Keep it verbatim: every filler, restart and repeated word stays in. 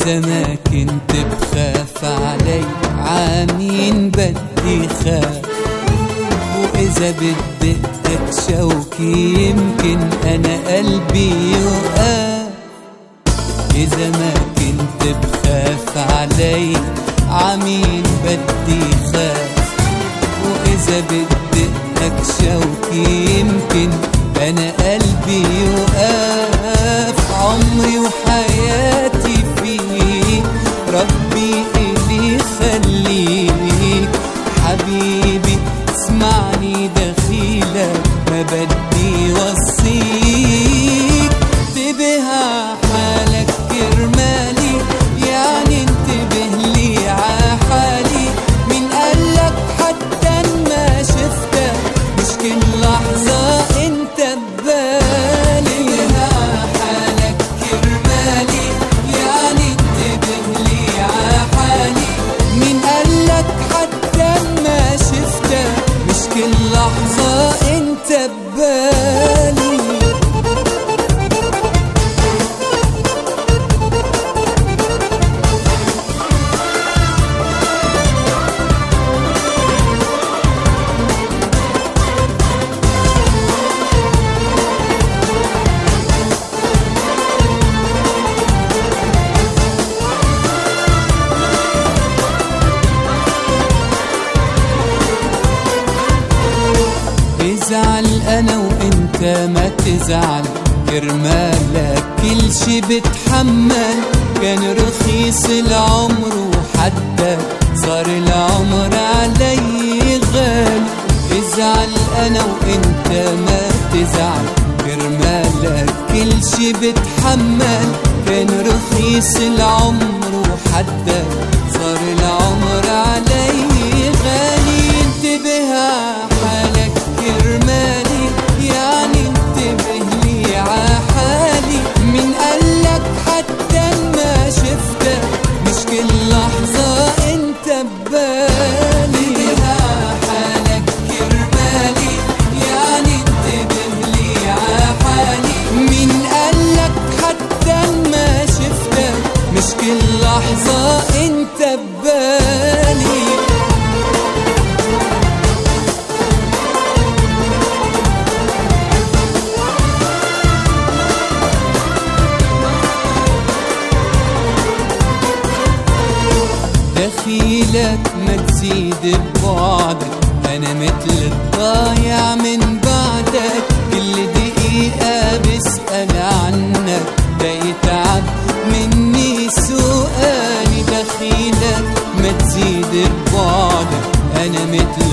إذا ما كنت بخاف علي عامين بدي خاف، وإذا بدقك شوكي يمكن أنا قلبي يوقف. إذا ما كنت بخاف علي عامين بدي خاف، وإذا بدقك شوكي يمكن أنا قلبي يوقف. عمري وحياتي فيك ربي إلي خليك، حبيبي اسمعني دخيلك ما بدي وصيك. انتبه عحالك كرمالي، يعني انتبه لي عحالي. من قالك حتى ما شفتك مش كل لحظة انت ببالي. انتبه عحالك كرمالي، يعني انتبه لي عحالي. من قالك حتى ما شفتك مش كل لحظة انت ببالي. ازعل انا وانت ما تزعل، كرمالك كل شي بتحمل. كان رخيص العمر وحدك صار العمر علي غالي. ازعل انا وانت ما تزعل، كرمالك كل شي بتحمل. كان رخيص العمر وحدك صار العمر علي غالي. انتبه عحالك كرمالي، يعني انتبه لي عحالي. من قالك حتى ما شفتك مش كل لحظة انت ببالي. انتبه عحالك كرمالي، يعني انتبه لي عحالي. من قالك حتى ما شفتك مش كل لحظة انت ببالي. دخيلك ما تزيد ببعدك، أنا مثل الضايع من بعدك. كل دقيقة بسأل عنك دا يتعب مني سؤالي. دخيلك ما تزيد ببعدك، أنا مثل